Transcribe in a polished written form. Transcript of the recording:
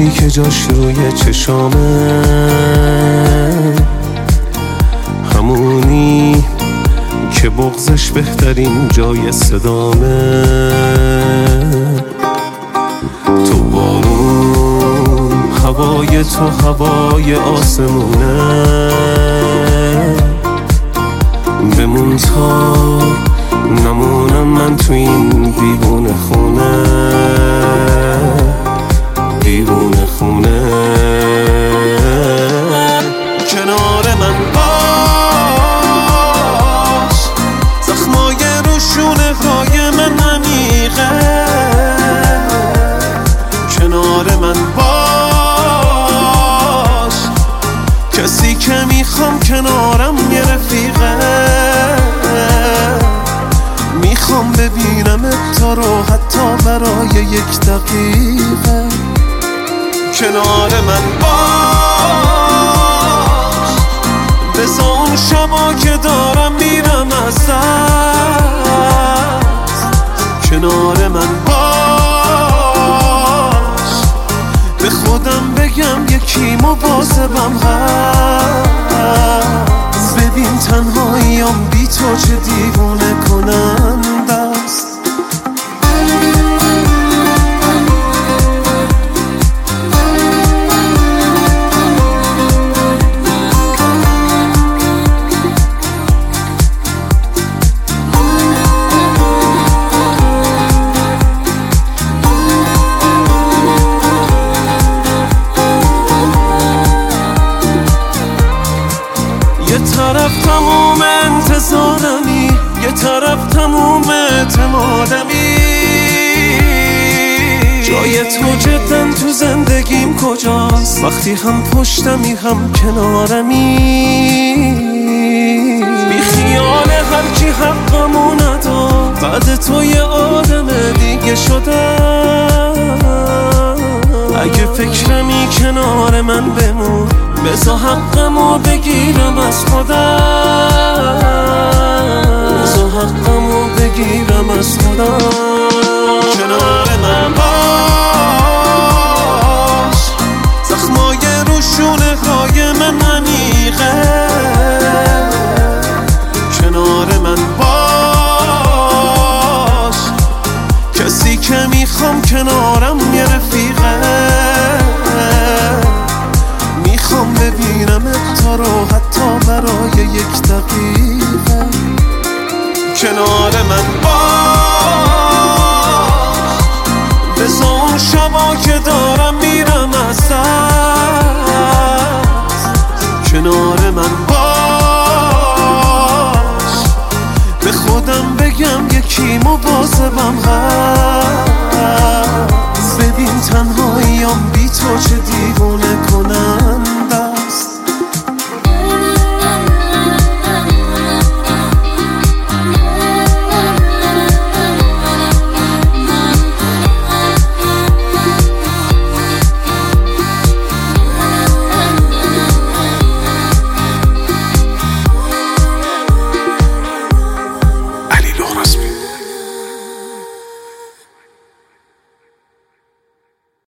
یکی که جاش روی چشامه، همونی که بغضش بهترین جای صدامه. تو بارون، هوای تو هوای آسمونه، بمون تا نمونم من تو این دیوونه خونه، دیوونه خونه. کنار من باش، زخمای روشونه های من عمیقه. کنار من باش، کسی که میخوام کنارم یه رفیقه. میخوام ببینم تو رو حتی برای یک دقیقه. کنار من باش، بذار اون شبا که دارم میرم از دست. کنار من باش، به خودم بگم یکی مواظبم هست. ببین تنهاییام بی تو چه دیوونه کننده است. یه طرف تموم انتظارمی، یه طرف تموم اعتمادمی. جای تو جدن تو زندگیم کجاست؟ وقتی هم پشتمی هم کنارمی. بی خیال هر کی حقمو نداد، بعد تو یه آدم دیگه شدم. اگه فکرمی کنار من بمون، بذار حقمو بگیرم از خودم. بذار حقمو بگیرم از خودم. کنار من باش، زخمای روشونه های من عمیقه. کنار من باش، کسی که میخوام کنارم یه رفیقه. میخوام ببینم تو رو حتی برای یک دقیقه. کنار من باش، بذار اون شبا که دارم میرم از دست. کنار من باش، به خودم بگم یکی مواظبم هست. ببین تنهاییام بی تو چه دیوونه کنم.